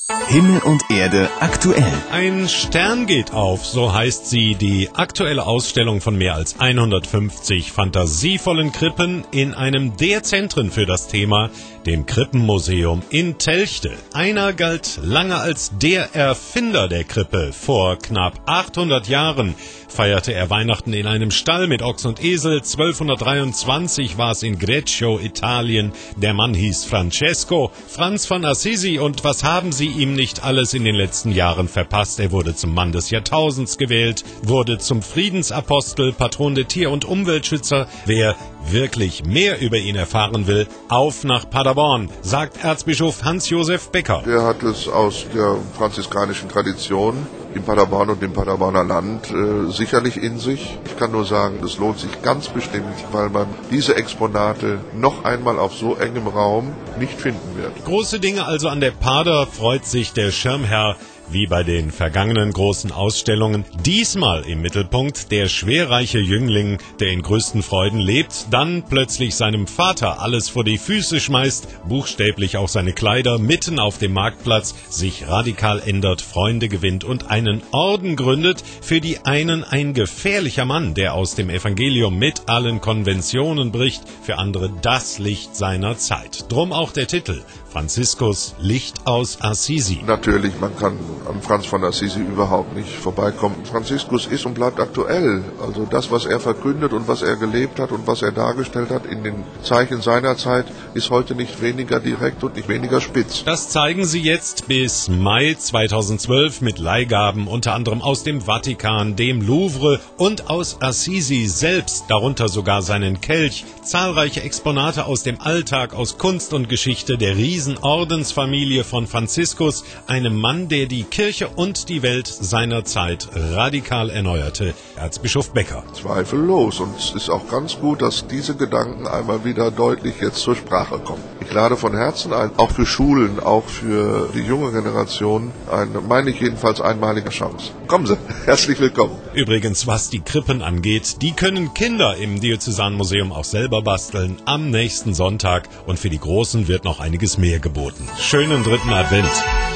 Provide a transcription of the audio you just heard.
Himmel und Erde aktuell. Ein Stern geht auf, so heißt sie, die aktuelle Ausstellung von mehr als 150 fantasievollen Krippen in einem der Zentren für das Thema, dem Krippenmuseum in Telchte. Einer galt lange als der Erfinder der Krippe. Vor knapp 800 Jahren feierte er Weihnachten in einem Stall mit Ochs und Esel. 1223 war es in Greccio, Italien. Der Mann hieß Francesco, Franz von Assisi, und was haben sie ihm nicht alles in den letzten Jahren verpasst? Er wurde zum Mann des Jahrtausends gewählt, wurde zum Friedensapostel, Patron der Tier- und Umweltschützer. Wer wirklich mehr über ihn erfahren will, auf nach Paderborn, sagt Erzbischof Hans-Josef Becker. Er hat es aus der franziskanischen Tradition im Paderborn und im Paderborner Land sicherlich in sich. Ich kann nur sagen, es lohnt sich ganz bestimmt, weil man diese Exponate noch einmal auf so engem Raum nicht finden wird. Große Dinge also an der Pader, freut sich der Schirmherr. Wie bei den vergangenen großen Ausstellungen, diesmal im Mittelpunkt der schwerreiche Jüngling, der in größten Freuden lebt, dann plötzlich seinem Vater alles vor die Füße schmeißt, buchstäblich auch seine Kleider mitten auf dem Marktplatz, sich radikal ändert, Freunde gewinnt und einen Orden gründet, für die einen ein gefährlicher Mann, der aus dem Evangelium mit allen Konventionen bricht, für andere das Licht seiner Zeit. Drum auch der Titel: Franziskus, Licht aus Assisi. Natürlich, man kann an Franz von Assisi überhaupt nicht vorbeikommen. Franziskus ist und bleibt aktuell. Also das, was er verkündet und was er gelebt hat und was er dargestellt hat in den Zeichen seiner Zeit, ist heute nicht weniger direkt und nicht weniger spitz. Das zeigen sie jetzt bis Mai 2012 mit Leihgaben, unter anderem aus dem Vatikan, dem Louvre und aus Assisi selbst, darunter sogar seinen Kelch, zahlreiche Exponate aus dem Alltag, aus Kunst und Geschichte der Riesenordensfamilie von Franziskus, einem Mann, der die Kirche und die Welt seiner Zeit radikal erneuerte. Erzbischof Becker. Zweifellos. Und es ist auch ganz gut, dass diese Gedanken einmal wieder deutlich jetzt zur Sprache kommen. Ich lade von Herzen ein, auch für Schulen, auch für die junge Generation, eine, meine ich jedenfalls, einmalige Chance. Kommen Sie, herzlich willkommen. Übrigens, was die Krippen angeht, die können Kinder im Diözesanmuseum auch selber basteln am nächsten Sonntag, und für die Großen wird noch einiges mehr geboten. Schönen 3. Advent.